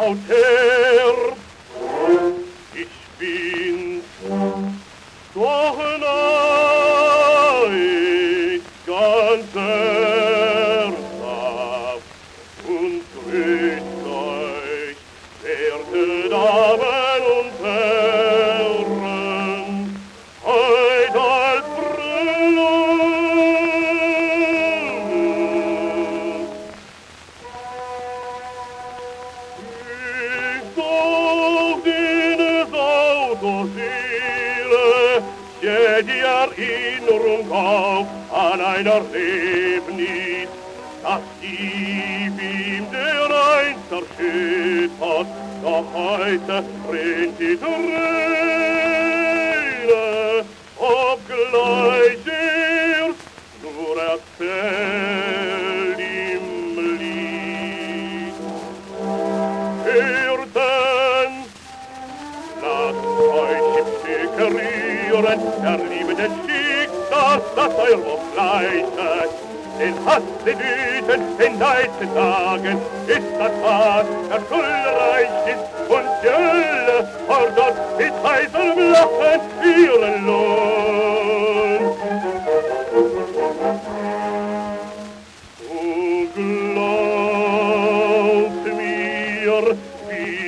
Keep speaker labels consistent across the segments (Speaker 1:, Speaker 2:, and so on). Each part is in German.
Speaker 1: haut her. Ich bin's, doch nein, ganz ernsthaft und grüßt euch, werte Damen und Herren, heut als Brüllen. Ich such deines Autoseele, der die Erinnerung auf an ein Erlebnis, das tief ihm der einst erschüttert, doch heute rinnt die Träne, obgleich er's nur erzählt im Lied. Hörten, lasst euch im Stücke rühren, der liebenden Schicksal, das euer Lob leitet. Den Hass, den Wüten, den Neid zu sagen, ist das was, der schulreich ist, und die Hölle fordert mit heiserem Lachen ihren Lohn. Oh, glaubt mir, wie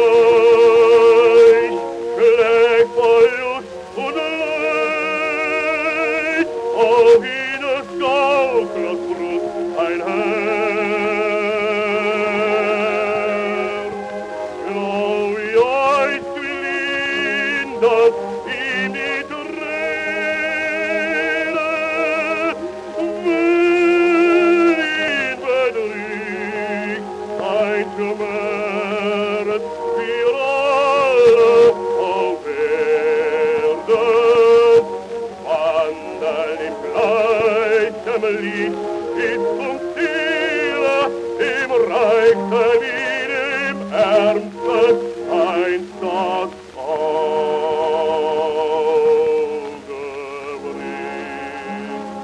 Speaker 1: euch schlägt Verlust und Leid auf jenes Gauklers Brust ein Herr. Glaub ich euch will lindert ihm die Träne, wenn ihn bedrückt ein Schmerz für alle auf Erden. Wandeln im gleichen Lied bis zum Ziele, im Reichsten wie im Ärmsten einst das Auge bringt.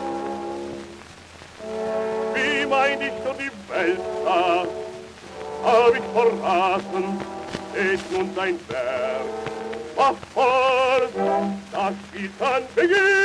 Speaker 1: Wie mein Dichter die Welt sah, hab ich verraten, ist nun sein Werk. Was folgt, das Gittern beginnt.